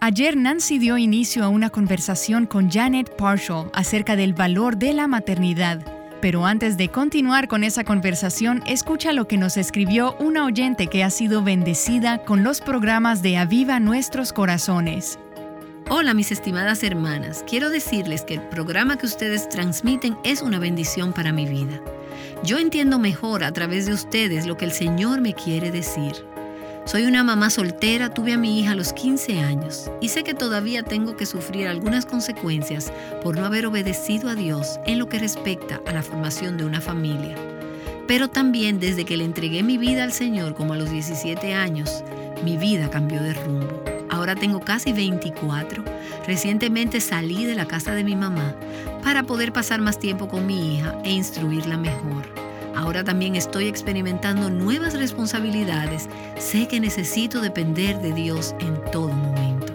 Ayer Nancy dio inicio a una conversación con Janet Parshall acerca del valor de la maternidad. Pero antes de continuar con esa conversación, escucha lo que nos escribió una oyente que ha sido bendecida con los programas de Aviva Nuestros Corazones. Hola, mis estimadas hermanas. Quiero decirles que el programa que ustedes transmiten es una bendición para mi vida. Yo entiendo mejor a través de ustedes lo que el Señor me quiere decir. Soy una mamá soltera, tuve a mi hija a los 15 años y sé que todavía tengo que sufrir algunas consecuencias por no haber obedecido a Dios en lo que respecta a la formación de una familia. Pero también desde que le entregué mi vida al Señor como a los 17 años, mi vida cambió de rumbo. Ahora tengo casi 24. Recientemente salí de la casa de mi mamá para poder pasar más tiempo con mi hija e instruirla mejor. Ahora también estoy experimentando nuevas responsabilidades. Sé que necesito depender de Dios en todo momento.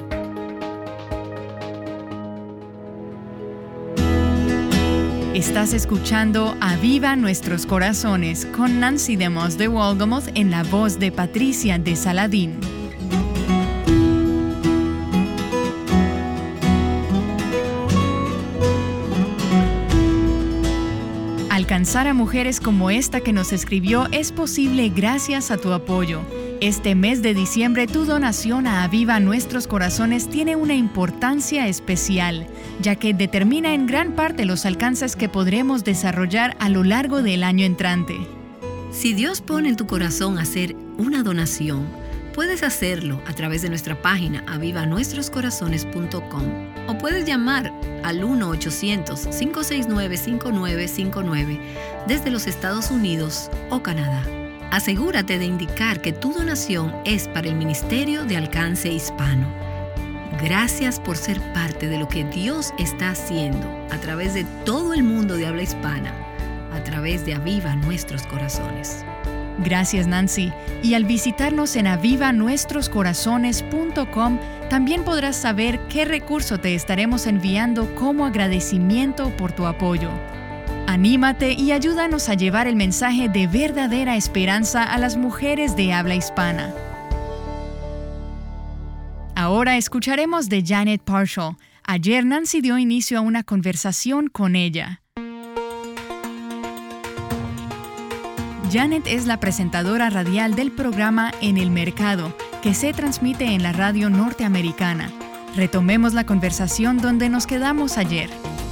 Estás escuchando Aviva Nuestros Corazones con Nancy DeMoss de Wolgemuth en la voz de Patricia de Saladín. Alcanzar a mujeres como esta que nos escribió es posible gracias a tu apoyo. Este mes de diciembre, tu donación a Aviva Nuestros Corazones tiene una importancia especial, ya que determina en gran parte los alcances que podremos desarrollar a lo largo del año entrante. Si Dios pone en tu corazón hacer una donación, puedes hacerlo a través de nuestra página avivanuestroscorazones.com o puedes llamar al 1-800-569-5959 desde los Estados Unidos o Canadá. Asegúrate de indicar que tu donación es para el Ministerio de Alcance Hispano. Gracias por ser parte de lo que Dios está haciendo a través de todo el mundo de habla hispana, a través de Aviva Nuestros Corazones. Gracias, Nancy. Y al visitarnos en avivanuestroscorazones.com, también podrás saber qué recurso te estaremos enviando como agradecimiento por tu apoyo. Anímate y ayúdanos a llevar el mensaje de verdadera esperanza a las mujeres de habla hispana. Ahora escucharemos de Janet Parshall. Ayer Nancy dio inicio a una conversación con ella. Janet es la presentadora radial del programa En el Mercado, que se transmite en la radio norteamericana. Retomemos la conversación donde nos quedamos ayer.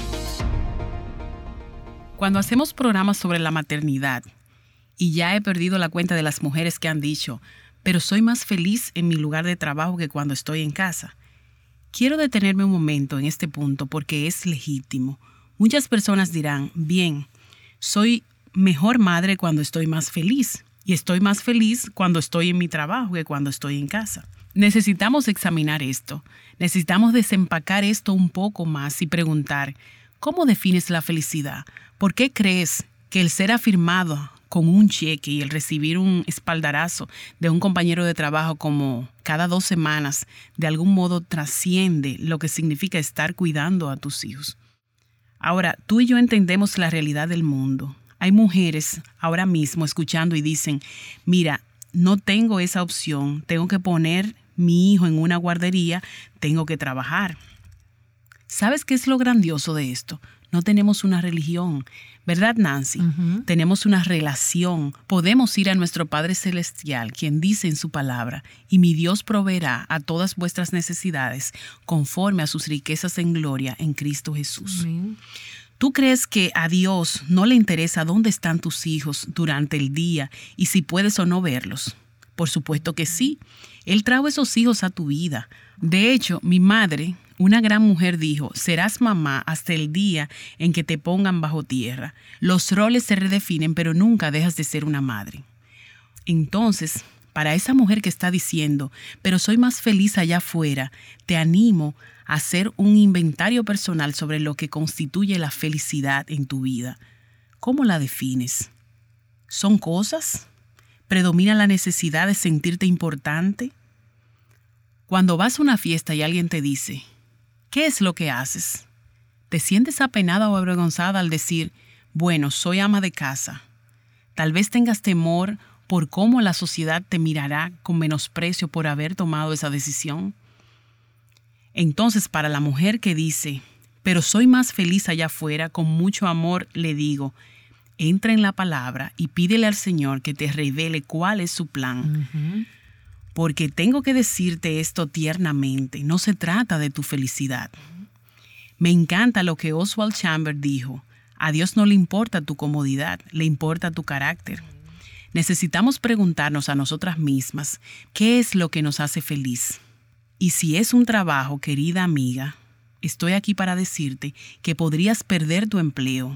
Cuando hacemos programas sobre la maternidad, y ya he perdido la cuenta de las mujeres que han dicho, pero soy más feliz en mi lugar de trabajo que cuando estoy en casa. Quiero detenerme un momento en este punto porque es legítimo. Muchas personas dirán, bien, soy mejor madre cuando estoy más feliz y estoy más feliz cuando estoy en mi trabajo que cuando estoy en casa. Necesitamos examinar esto. Necesitamos desempacar esto un poco más y preguntar, ¿cómo defines la felicidad? ¿Por qué crees que el ser afirmado con un cheque y el recibir un espaldarazo de un compañero de trabajo como cada 2 semanas de algún modo trasciende lo que significa estar cuidando a tus hijos? Ahora, tú y yo entendemos la realidad del mundo. Hay mujeres ahora mismo escuchando y dicen, mira, no tengo esa opción, tengo que poner mi hijo en una guardería, tengo que trabajar. ¿Sabes qué es lo grandioso de esto? No tenemos una religión, ¿verdad, Nancy? Uh-huh. Tenemos una relación. Podemos ir a nuestro Padre Celestial, quien dice en su palabra, y mi Dios proveerá a todas vuestras necesidades conforme a sus riquezas en gloria en Cristo Jesús. Uh-huh. ¿Tú crees que a Dios no le interesa dónde están tus hijos durante el día y si puedes o no verlos? Por supuesto que sí. Él trajo esos hijos a tu vida. De hecho, mi madre, una gran mujer, dijo, serás mamá hasta el día en que te pongan bajo tierra. Los roles se redefinen, pero nunca dejas de ser una madre. Entonces, para esa mujer que está diciendo, pero soy más feliz allá afuera, te animo a hacer un inventario personal sobre lo que constituye la felicidad en tu vida. ¿Cómo la defines? ¿Son cosas? ¿Predomina la necesidad de sentirte importante? Cuando vas a una fiesta y alguien te dice, ¿qué es lo que haces? ¿Te sientes apenada o avergonzada al decir, bueno, soy ama de casa? Tal vez tengas temor por cómo la sociedad te mirará con menosprecio por haber tomado esa decisión. Entonces, para la mujer que dice, pero soy más feliz allá afuera, con mucho amor le digo, entra en la palabra y pídele al Señor que te revele cuál es su plan. Porque tengo que decirte esto tiernamente, no se trata de tu felicidad. Me encanta lo que Oswald Chambers dijo, a Dios no le importa tu comodidad, le importa tu carácter. Necesitamos preguntarnos a nosotras mismas, ¿qué es lo que nos hace feliz? Y si es un trabajo, querida amiga, estoy aquí para decirte que podrías perder tu empleo.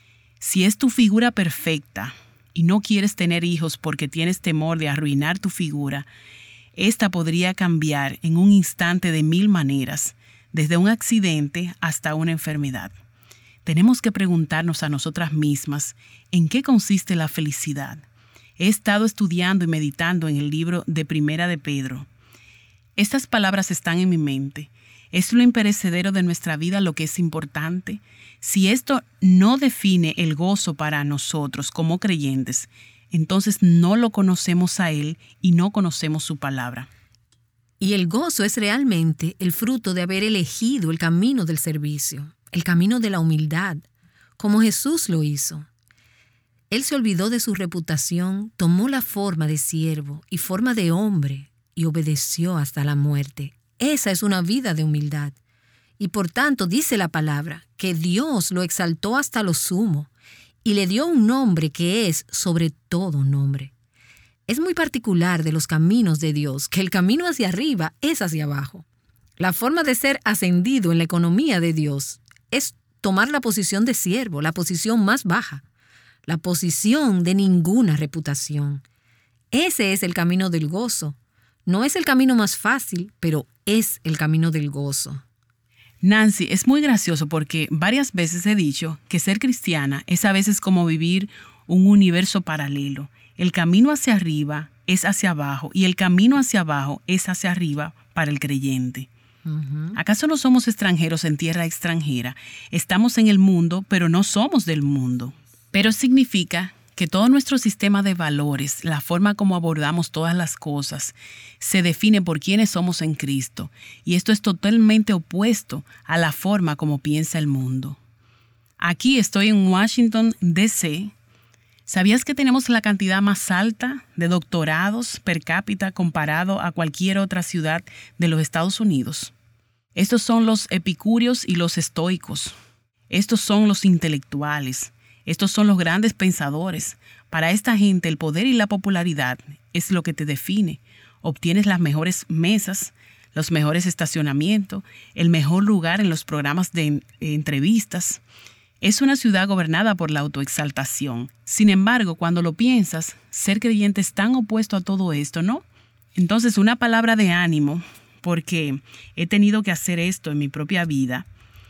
Si es tu figura perfecta y no quieres tener hijos porque tienes temor de arruinar tu figura, esta podría cambiar en un instante de 1000 maneras, desde un accidente hasta una enfermedad. Tenemos que preguntarnos a nosotras mismas, ¿en qué consiste la felicidad? He estado estudiando y meditando en el libro de Primera de Pedro. Estas palabras están en mi mente. ¿Es lo imperecedero de nuestra vida lo que es importante? Si esto no define el gozo para nosotros como creyentes, entonces no lo conocemos a Él y no conocemos su palabra. Y el gozo es realmente el fruto de haber elegido el camino del servicio, el camino de la humildad, como Jesús lo hizo. Él se olvidó de su reputación, tomó la forma de siervo y forma de hombre y obedeció hasta la muerte. Esa es una vida de humildad. Y por tanto dice la palabra que Dios lo exaltó hasta lo sumo y le dio un nombre que es sobre todo nombre. Es muy particular de los caminos de Dios que el camino hacia arriba es hacia abajo. La forma de ser ascendido en la economía de Dios es tomar la posición de siervo, la posición más baja, la posición de ninguna reputación. Ese es el camino del gozo. No es el camino más fácil, pero es el camino del gozo. Nancy, es muy gracioso porque varias veces he dicho que ser cristiana es a veces como vivir un universo paralelo. El camino hacia arriba es hacia abajo y el camino hacia abajo es hacia arriba para el creyente. ¿Acaso no somos extranjeros en tierra extranjera? Estamos en el mundo, pero no somos del mundo. Pero significa que todo nuestro sistema de valores, la forma como abordamos todas las cosas, se define por quiénes somos en Cristo. Y esto es totalmente opuesto a la forma como piensa el mundo. Aquí estoy en Washington, D.C. ¿Sabías que tenemos la cantidad más alta de doctorados per cápita comparado a cualquier otra ciudad de los Estados Unidos? Estos son los epicúreos y los estoicos. Estos son los intelectuales. Estos son los grandes pensadores. Para esta gente el poder y la popularidad es lo que te define. Obtienes las mejores mesas, los mejores estacionamientos, el mejor lugar en los programas de entrevistas. Es una ciudad gobernada por la autoexaltación. Sin embargo, cuando lo piensas, ser creyente es tan opuesto a todo esto, ¿no? Entonces, una palabra de ánimo, porque he tenido que hacer esto en mi propia vida.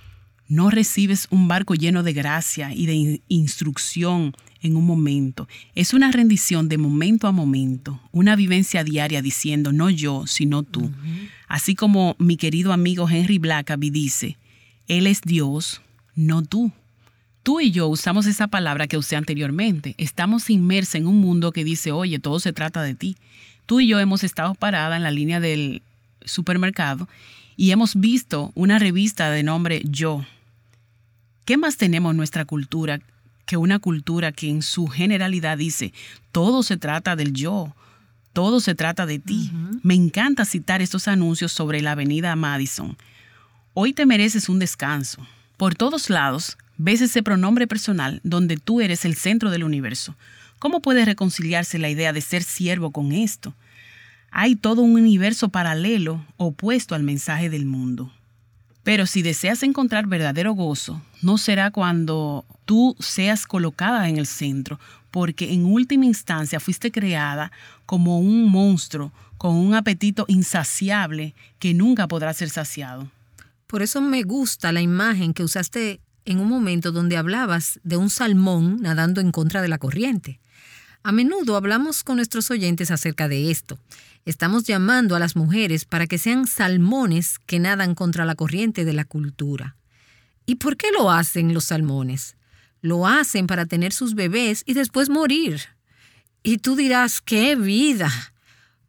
No recibes un barco lleno de gracia y de instrucción en un momento. Es una rendición de momento a momento, una vivencia diaria diciendo, no yo, sino tú. Así como mi querido amigo Henry Blackaby dice, Él es Dios, no tú. Tú y yo usamos esa palabra que usé anteriormente. Estamos inmersos en un mundo que dice, oye, todo se trata de ti. Tú y yo hemos estado paradas en la línea del supermercado y hemos visto una revista de nombre Yo. ¿Qué más tenemos en nuestra cultura que una cultura que en su generalidad dice, todo se trata del yo, todo se trata de ti? Me encanta citar estos anuncios sobre la avenida Madison. Hoy te mereces un descanso. Por todos lados ves ese pronombre personal donde tú eres el centro del universo. ¿Cómo puede reconciliarse la idea de ser siervo con esto? Hay todo un universo paralelo opuesto al mensaje del mundo. Pero si deseas encontrar verdadero gozo, no será cuando tú seas colocada en el centro, porque en última instancia fuiste creada como un monstruo con un apetito insaciable que nunca podrá ser saciado. Por eso me gusta la imagen que usaste en un momento donde hablabas de un salmón nadando en contra de la corriente. A menudo hablamos con nuestros oyentes acerca de esto. Estamos llamando a las mujeres para que sean salmones que nadan contra la corriente de la cultura. ¿Y por qué lo hacen los salmones? Lo hacen para tener sus bebés y después morir. Y tú dirás, ¡qué vida!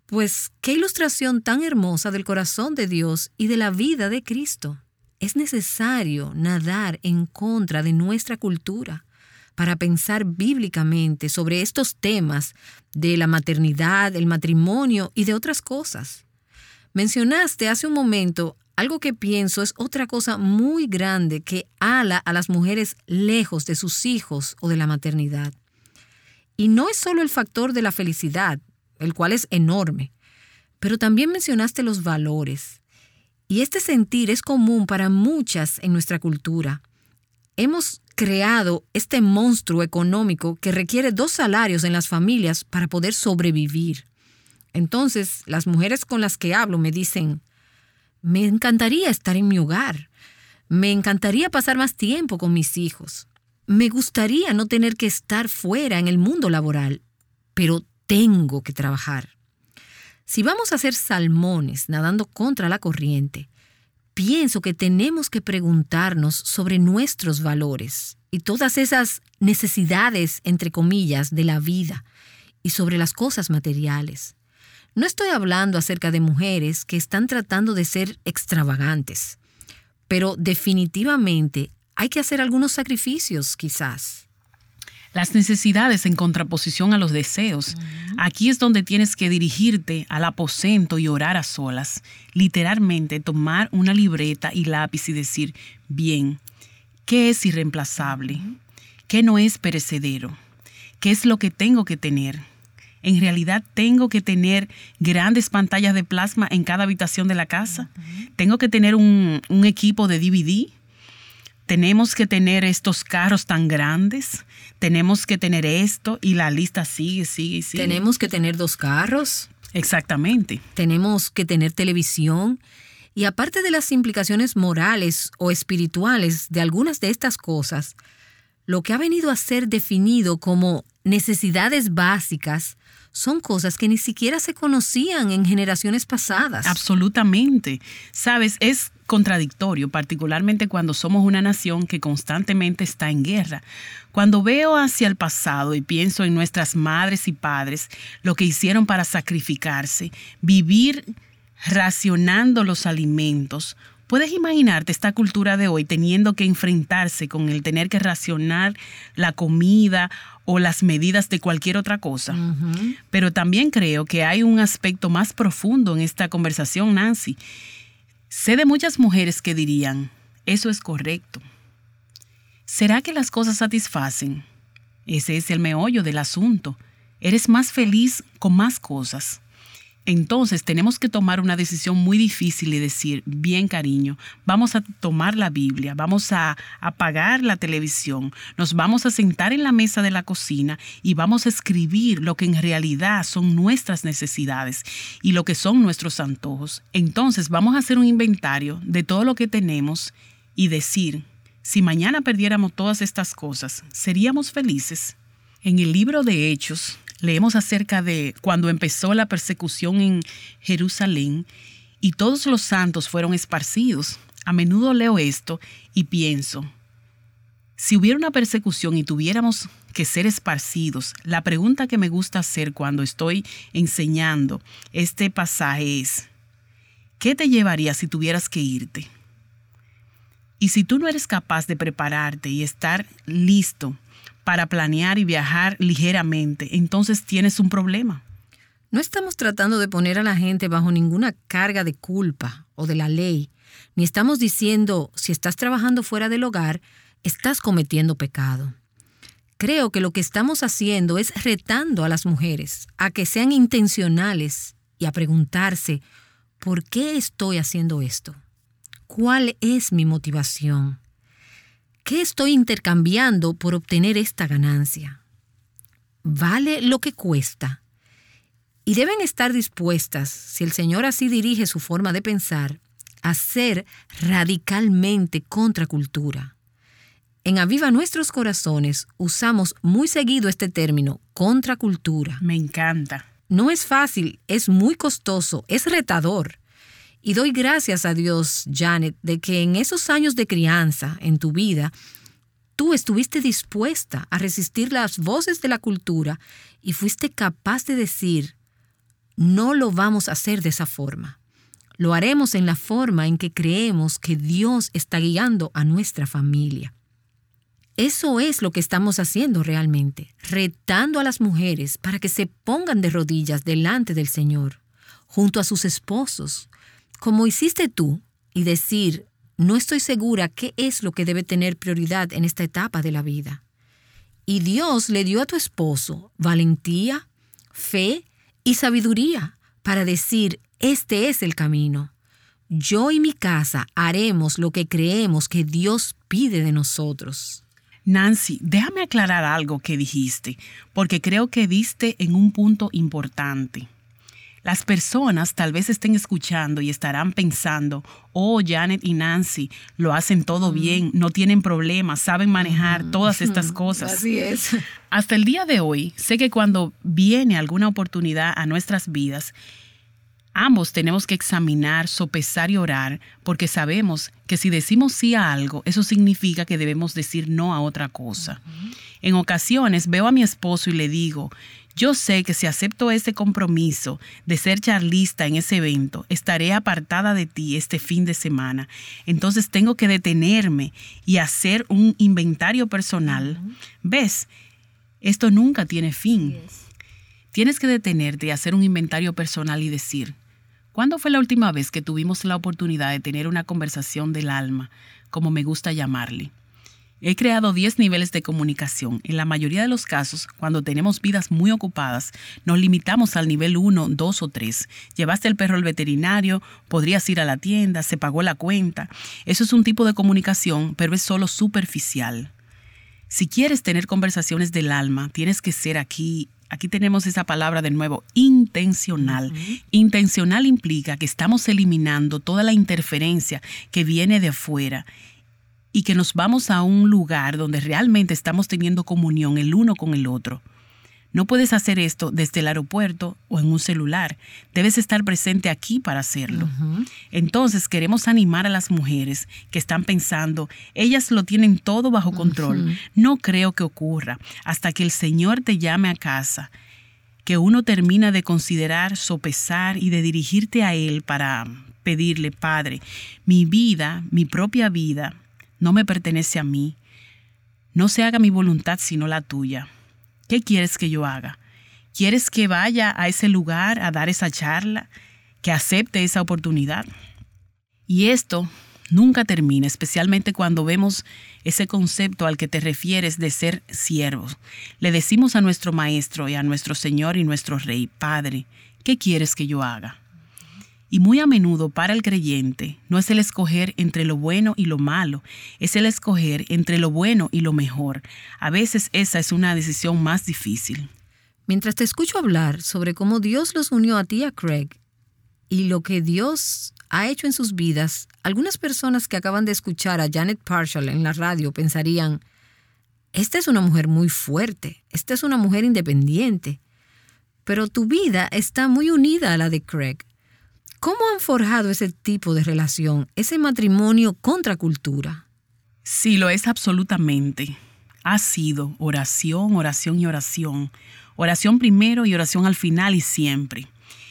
Pues, qué ilustración tan hermosa del corazón de Dios y de la vida de Cristo. Es necesario nadar en contra de nuestra cultura para pensar bíblicamente sobre estos temas de la maternidad, el matrimonio y de otras cosas. Mencionaste hace un momento algo que pienso es otra cosa muy grande que ala a las mujeres lejos de sus hijos o de la maternidad. Y no es solo el factor de la felicidad, el cual es enorme, pero también mencionaste los valores. Y este sentir es común para muchas en nuestra cultura. Hemos creado este monstruo económico que requiere 2 salarios en las familias para poder sobrevivir. Entonces, las mujeres con las que hablo me dicen, me encantaría estar en mi hogar, me encantaría pasar más tiempo con mis hijos, me gustaría no tener que estar fuera en el mundo laboral, pero tengo que trabajar. Si vamos a ser salmones nadando contra la corriente, pienso que tenemos que preguntarnos sobre nuestros valores y todas esas necesidades, entre comillas, de la vida y sobre las cosas materiales. No estoy hablando acerca de mujeres que están tratando de ser extravagantes, pero definitivamente hay que hacer algunos sacrificios, quizás. Las necesidades en contraposición a los deseos. Aquí es donde tienes que dirigirte al aposento y orar a solas. Literalmente tomar una libreta y lápiz y decir, bien, ¿qué es irreemplazable? ¿Qué no es perecedero? ¿Qué es lo que tengo que tener? En realidad, ¿tengo que tener grandes pantallas de plasma en cada habitación de la casa? ¿Tengo que tener un equipo de DVD? ¿Tenemos que tener estos carros tan grandes? ¿Tenemos que tener esto? Y la lista sigue. ¿Tenemos que tener 2 carros? Exactamente. ¿Tenemos que tener televisión? Y aparte de las implicaciones morales o espirituales de algunas de estas cosas, lo que ha venido a ser definido como necesidades básicas son cosas que ni siquiera se conocían en generaciones pasadas. Absolutamente. Sabes, es contradictorio, particularmente cuando somos una nación que constantemente está en guerra. Cuando veo hacia el pasado y pienso en nuestras madres y padres, lo que hicieron para sacrificarse, vivir racionando los alimentos, ¿puedes imaginarte esta cultura de hoy teniendo que enfrentarse con el tener que racionar la comida o las medidas de cualquier otra cosa? Pero también creo que hay un aspecto más profundo en esta conversación, Nancy. Sé de muchas mujeres que dirían, eso es correcto. ¿Será que las cosas satisfacen? Ese es el meollo del asunto. Eres más feliz con más cosas. Entonces tenemos que tomar una decisión muy difícil y decir, bien cariño, vamos a tomar la Biblia, vamos a apagar la televisión, nos vamos a sentar en la mesa de la cocina y vamos a escribir lo que en realidad son nuestras necesidades y lo que son nuestros antojos. Entonces vamos a hacer un inventario de todo lo que tenemos y decir, si mañana perdiéramos todas estas cosas, ¿seríamos felices? En el libro de Hechos, leemos acerca de cuando empezó la persecución en Jerusalén y todos los santos fueron esparcidos. A menudo leo esto y pienso, si hubiera una persecución y tuviéramos que ser esparcidos, la pregunta que me gusta hacer cuando estoy enseñando este pasaje es, ¿qué te llevaría si tuvieras que irte? Y si tú no eres capaz de prepararte y estar listo para planear y viajar ligeramente, entonces tienes un problema. No estamos tratando de poner a la gente bajo ninguna carga de culpa o de la ley, ni estamos diciendo, si estás trabajando fuera del hogar, estás cometiendo pecado. Creo que lo que estamos haciendo es retando a las mujeres a que sean intencionales y a preguntarse, ¿por qué estoy haciendo esto? ¿Cuál es mi motivación? ¿Qué estoy intercambiando por obtener esta ganancia? ¿Vale lo que cuesta? Y deben estar dispuestas, si el Señor así dirige su forma de pensar, a ser radicalmente contracultura. En Aviva Nuestros Corazones usamos muy seguido este término, contracultura. Me encanta. No es fácil, es muy costoso, es retador. Y doy gracias a Dios, Janet, de que en esos años de crianza en tu vida, tú estuviste dispuesta a resistir las voces de la cultura y fuiste capaz de decir, no lo vamos a hacer de esa forma. Lo haremos en la forma en que creemos que Dios está guiando a nuestra familia. Eso es lo que estamos haciendo realmente, retando a las mujeres para que se pongan de rodillas delante del Señor, junto a sus esposos, como hiciste tú, y decir, no estoy segura qué es lo que debe tener prioridad en esta etapa de la vida. Y Dios le dio a tu esposo valentía, fe y sabiduría para decir, este es el camino. Yo y mi casa haremos lo que creemos que Dios pide de nosotros. Nancy, déjame aclarar algo que dijiste, porque creo que diste en un punto importante. Las personas tal vez estén escuchando y estarán pensando, oh, Janet y Nancy lo hacen todo bien, no tienen problemas, saben manejar todas estas cosas. Así es. Hasta el día de hoy, sé que cuando viene alguna oportunidad a nuestras vidas, ambos tenemos que examinar, sopesar y orar, porque sabemos que si decimos sí a algo, eso significa que debemos decir no a otra cosa. En ocasiones veo a mi esposo y le digo, yo sé que si acepto ese compromiso de ser charlista en ese evento, estaré apartada de ti este fin de semana. Entonces tengo que detenerme y hacer un inventario personal. ¿Ves? Esto nunca tiene fin. Tienes que detenerte y hacer un inventario personal y decir, ¿cuándo fue la última vez que tuvimos la oportunidad de tener una conversación del alma, como me gusta llamarle? He creado 10 niveles de comunicación. En la mayoría de los casos, cuando tenemos vidas muy ocupadas, nos limitamos al nivel 1, 2 o 3. Llevaste el perro al veterinario, podrías ir a la tienda, se pagó la cuenta. Eso es un tipo de comunicación, pero es solo superficial. Si quieres tener conversaciones del alma, tienes que ser aquí tenemos esa palabra de nuevo, intencional. Intencional implica que estamos eliminando toda la interferencia que viene de afuera y que nos vamos a un lugar donde realmente estamos teniendo comunión el uno con el otro. No puedes hacer esto desde el aeropuerto o en un celular. Debes estar presente aquí para hacerlo. Entonces queremos animar a las mujeres que están pensando, ellas lo tienen todo bajo control. No creo que ocurra hasta que el Señor te llame a casa, que uno termina de considerar, sopesar y de dirigirte a Él para pedirle, Padre, mi vida, mi propia vida, no me pertenece a mí. No se haga mi voluntad sino la tuya. ¿Qué quieres que yo haga? ¿Quieres que vaya a ese lugar a dar esa charla? ¿Que acepte esa oportunidad? Y esto nunca termina, especialmente cuando vemos ese concepto al que te refieres de ser siervos. Le decimos a nuestro Maestro y a nuestro Señor y nuestro Rey, Padre, ¿qué quieres que yo haga? Y muy a menudo para el creyente no es el escoger entre lo bueno y lo malo, es el escoger entre lo bueno y lo mejor. A veces esa es una decisión más difícil. Mientras te escucho hablar sobre cómo Dios los unió a ti y a Craig y lo que Dios ha hecho en sus vidas, algunas personas que acaban de escuchar a Janet Parshall en la radio pensarían, esta es una mujer muy fuerte, esta es una mujer independiente, pero tu vida está muy unida a la de Craig. ¿Cómo han forjado ese tipo de relación, ese matrimonio contra cultura? Sí, lo es absolutamente. Ha sido oración, oración y oración. Oración primero y oración al final y siempre.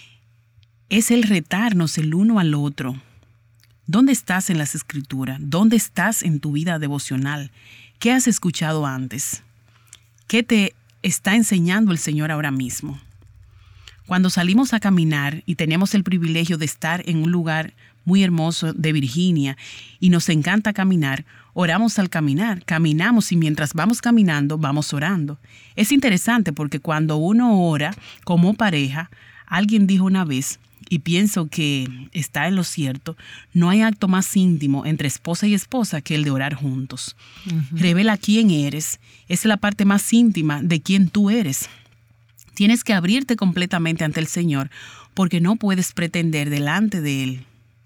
Es el retarnos el uno al otro. ¿Dónde estás en las Escrituras? ¿Dónde estás en tu vida devocional? ¿Qué has escuchado antes? ¿Qué te está enseñando el Señor ahora mismo? Cuando salimos a caminar y tenemos el privilegio de estar en un lugar muy hermoso de Virginia y nos encanta caminar, oramos al caminar, caminamos y mientras vamos caminando vamos orando. Es interesante porque cuando uno ora como pareja, alguien dijo una vez, y pienso que está en lo cierto, no hay acto más íntimo entre esposa y esposa que el de orar juntos. Revela quién eres, es la parte más íntima de quién tú eres. Tienes que abrirte completamente ante el Señor porque no puedes pretender delante de Él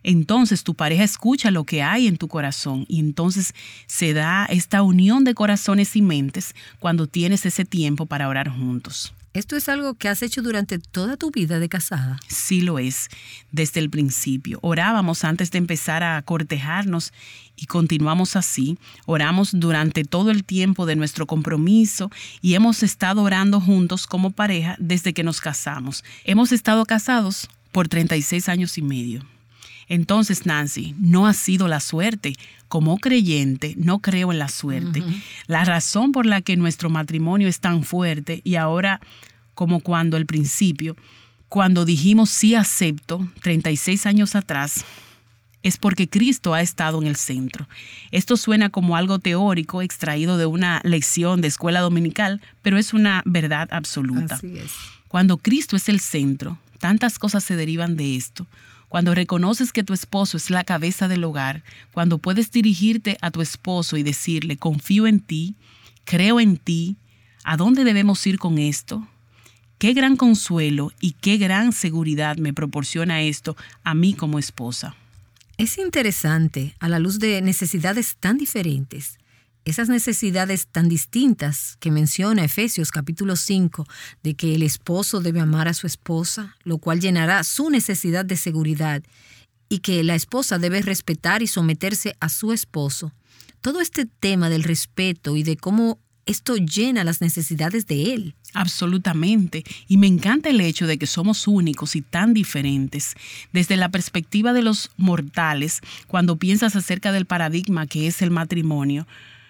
Entonces tu pareja escucha lo que hay en tu corazón y entonces se da esta unión de corazones y mentes cuando tienes ese tiempo para orar juntos. ¿Esto es algo que has hecho durante toda tu vida de casada? Sí lo es, desde el principio. Orábamos antes de empezar a cortejarnos y continuamos así. Oramos durante todo el tiempo de nuestro compromiso y hemos estado orando juntos como pareja desde que nos casamos. Hemos estado casados por 36 años y medio. Entonces, Nancy, no ha sido la suerte. Como creyente, no creo en la suerte. La razón por la que nuestro matrimonio es tan fuerte y ahora, como cuando al principio, cuando dijimos sí acepto, 36 años atrás, es porque Cristo ha estado en el centro. Esto suena como algo teórico extraído de una lección de escuela dominical, pero es una verdad absoluta. Así es. Cuando Cristo es el centro, tantas cosas se derivan de esto. Cuando reconoces que tu esposo es la cabeza del hogar, cuando puedes dirigirte a tu esposo y decirle, confío en ti, creo en ti, ¿a dónde debemos ir con esto? Qué gran consuelo y qué gran seguridad me proporciona esto a mí como esposa. Es interesante, a la luz de necesidades tan diferentes, esas necesidades tan distintas que menciona Efesios capítulo 5, de que el esposo debe amar a su esposa, lo cual llenará su necesidad de seguridad, y que la esposa debe respetar y someterse a su esposo. Todo este tema del respeto y de cómo esto llena las necesidades de él. Absolutamente. Y me encanta el hecho de que somos únicos y tan diferentes. Desde la perspectiva de los mortales, cuando piensas acerca del paradigma que es el matrimonio,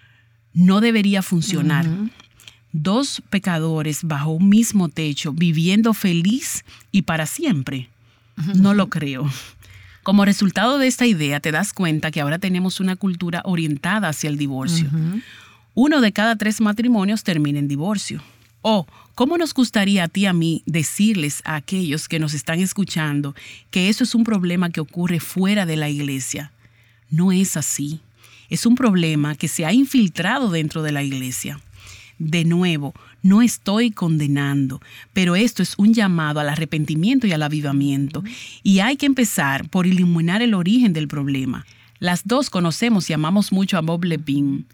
no debería funcionar. Dos pecadores bajo un mismo techo, viviendo feliz y para siempre. No lo creo. Como resultado de esta idea, te das cuenta que ahora tenemos una cultura orientada hacia el divorcio. 1 de cada 3 matrimonios termina en divorcio. ¿Cómo nos gustaría a ti y a mí decirles a aquellos que nos están escuchando que eso es un problema que ocurre fuera de la iglesia? No es así. Es un problema que se ha infiltrado dentro de la iglesia. De nuevo, no estoy condenando, pero esto es un llamado al arrepentimiento y al avivamiento. Y hay que empezar por iluminar el origen del problema. Las dos conocemos y amamos mucho a Bob Lepine.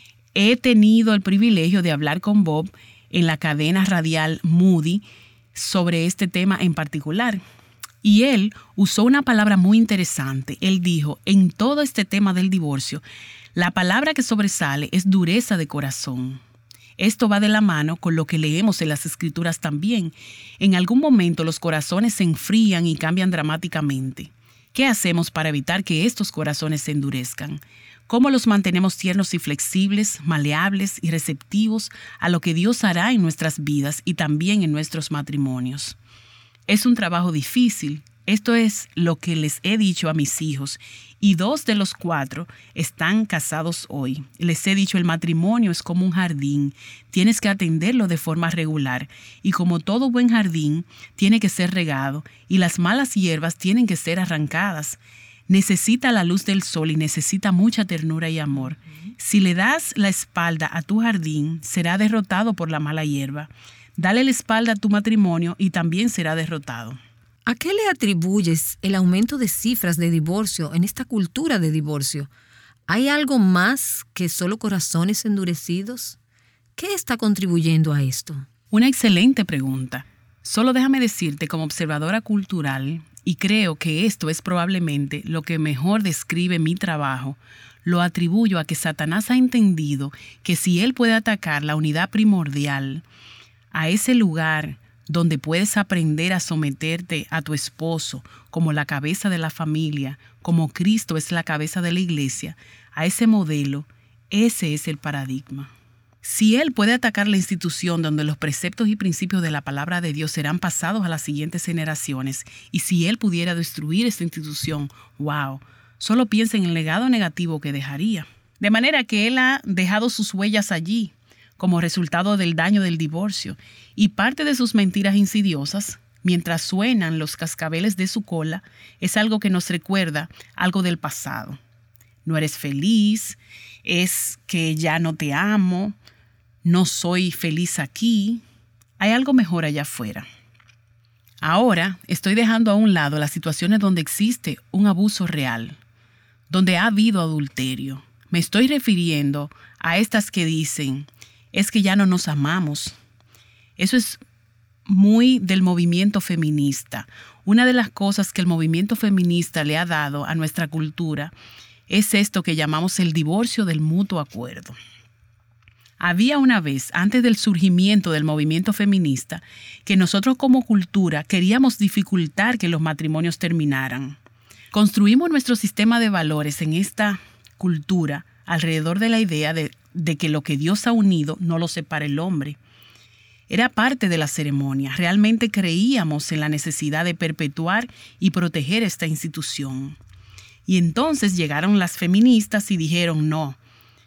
He tenido el privilegio de hablar con Bob en la cadena radial Moody sobre este tema en particular. Y él usó una palabra muy interesante. Él dijo, en todo este tema del divorcio, la palabra que sobresale es dureza de corazón. Esto va de la mano con lo que leemos en las Escrituras también. En algún momento los corazones se enfrían y cambian dramáticamente. ¿Qué hacemos para evitar que estos corazones se endurezcan? ¿Cómo los mantenemos tiernos y flexibles, maleables y receptivos a lo que Dios hará en nuestras vidas y también en nuestros matrimonios? Es un trabajo difícil. Esto es lo que les he dicho a mis hijos y 2 de los 4 están casados hoy. Les he dicho, el matrimonio es como un jardín. Tienes que atenderlo de forma regular y como todo buen jardín, tiene que ser regado y las malas hierbas tienen que ser arrancadas. Necesita la luz del sol y necesita mucha ternura y amor. Si le das la espalda a tu jardín, será derrotado por la mala hierba. Dale la espalda a tu matrimonio y también será derrotado. ¿A qué le atribuyes el aumento de cifras de divorcio en esta cultura de divorcio? ¿Hay algo más que solo corazones endurecidos? ¿Qué está contribuyendo a esto? Una excelente pregunta. Solo déjame decirte como observadora cultural, y creo que esto es probablemente lo que mejor describe mi trabajo, lo atribuyo a que Satanás ha entendido que si él puede atacar la unidad primordial, a ese lugar donde puedes aprender a someterte a tu esposo como la cabeza de la familia, como Cristo es la cabeza de la iglesia, a ese modelo, ese es el paradigma. Si él puede atacar la institución donde los preceptos y principios de la palabra de Dios serán pasados a las siguientes generaciones, y si él pudiera destruir esta institución, ¡wow! Solo piensa en el legado negativo que dejaría. De manera que él ha dejado sus huellas allí, como resultado del daño del divorcio, y parte de sus mentiras insidiosas, mientras suenan los cascabeles de su cola, es algo que nos recuerda algo del pasado. No eres feliz, es que ya no te amo, no soy feliz aquí, hay algo mejor allá afuera. Ahora estoy dejando a un lado las situaciones donde existe un abuso real, donde ha habido adulterio. Me estoy refiriendo a estas que dicen, es que ya no nos amamos. Eso es muy del movimiento feminista. Una de las cosas que el movimiento feminista le ha dado a nuestra cultura es esto que llamamos el divorcio del mutuo acuerdo. Había una vez, antes del surgimiento del movimiento feminista, que nosotros como cultura queríamos dificultar que los matrimonios terminaran. Construimos nuestro sistema de valores en esta cultura alrededor de la idea de que lo que Dios ha unido no lo separa el hombre. Era parte de la ceremonia. Realmente creíamos en la necesidad de perpetuar y proteger esta institución. Y entonces llegaron las feministas y dijeron, no,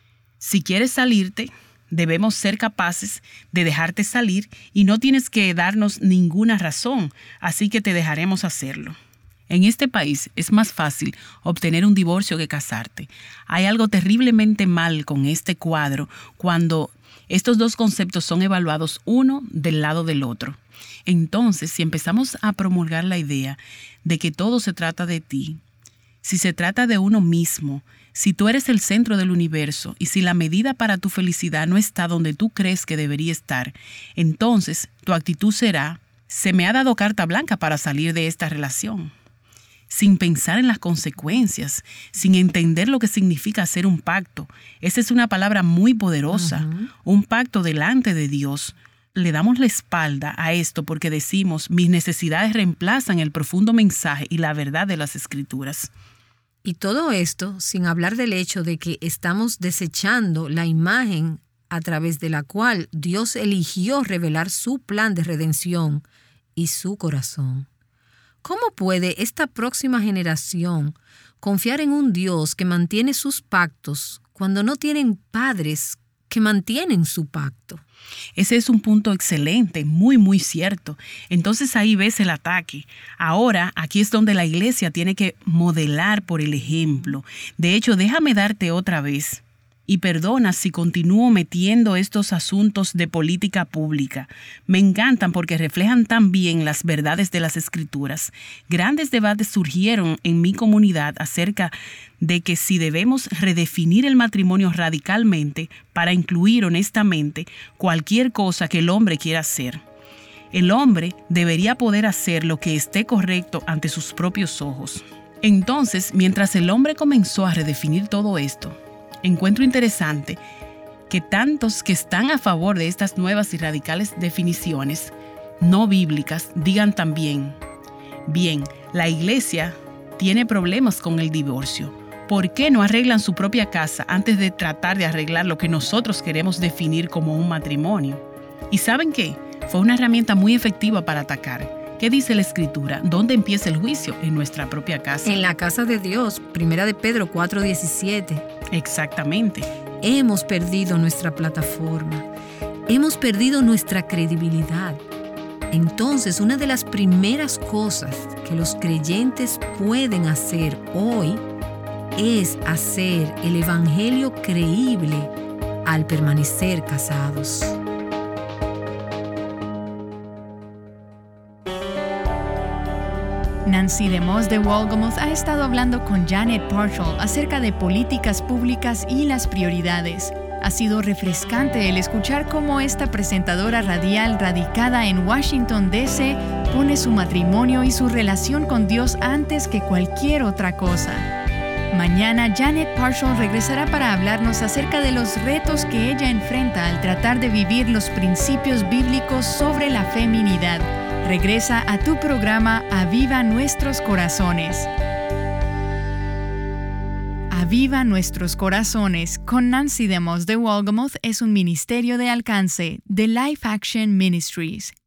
si quieres salirte, debemos ser capaces de dejarte salir y no tienes que darnos ninguna razón, así que te dejaremos hacerlo. En este país es más fácil obtener un divorcio que casarte. Hay algo terriblemente mal con este cuadro cuando estos dos conceptos son evaluados uno del lado del otro. Entonces, si empezamos a promulgar la idea de que todo se trata de ti, si se trata de uno mismo, si tú eres el centro del universo y si la medida para tu felicidad no está donde tú crees que debería estar, entonces tu actitud será, se me ha dado carta blanca para salir de esta relación. Sin pensar en las consecuencias, sin entender lo que significa hacer un pacto. Esa es una palabra muy poderosa, un pacto delante de Dios. Le damos la espalda a esto porque decimos, mis necesidades reemplazan el profundo mensaje y la verdad de las Escrituras. Y todo esto sin hablar del hecho de que estamos desechando la imagen a través de la cual Dios eligió revelar su plan de redención y su corazón. ¿Cómo puede esta próxima generación confiar en un Dios que mantiene sus pactos cuando no tienen padres que mantienen su pacto? Ese es un punto excelente, muy, muy cierto. Entonces ahí ves el ataque. Ahora, aquí es donde la iglesia tiene que modelar por el ejemplo. De hecho, déjame darte otra vez. Y perdona si continúo metiendo estos asuntos de política pública. Me encantan porque reflejan tan bien las verdades de las Escrituras. Grandes debates surgieron en mi comunidad acerca de que si debemos redefinir el matrimonio radicalmente para incluir honestamente cualquier cosa que el hombre quiera hacer. El hombre debería poder hacer lo que esté correcto ante sus propios ojos. Entonces, mientras el hombre comenzó a redefinir todo esto, encuentro interesante que tantos que están a favor de estas nuevas y radicales definiciones no bíblicas digan también, bien, la iglesia tiene problemas con el divorcio. ¿Por qué no arreglan su propia casa antes de tratar de arreglar lo que nosotros queremos definir como un matrimonio? ¿Y saben qué? Fue una herramienta muy efectiva para atacar. ¿Qué dice la Escritura? ¿Dónde empieza el juicio? En nuestra propia casa. En la casa de Dios, 1 de Pedro 4:17. Exactamente. Hemos perdido nuestra plataforma. Hemos perdido nuestra credibilidad. Entonces, una de las primeras cosas que los creyentes pueden hacer hoy es hacer el evangelio creíble al permanecer casados. Nancy DeMoss de Wolgemuth ha estado hablando con Janet Parshall acerca de políticas públicas y las prioridades. Ha sido refrescante el escuchar cómo esta presentadora radial radicada en Washington, D.C. pone su matrimonio y su relación con Dios antes que cualquier otra cosa. Mañana Janet Parshall regresará para hablarnos acerca de los retos que ella enfrenta al tratar de vivir los principios bíblicos sobre la feminidad. Regresa a tu programa Aviva Nuestros Corazones. Aviva Nuestros Corazones con Nancy DeMoss de Wolgemuth es un ministerio de alcance de Life Action Ministries.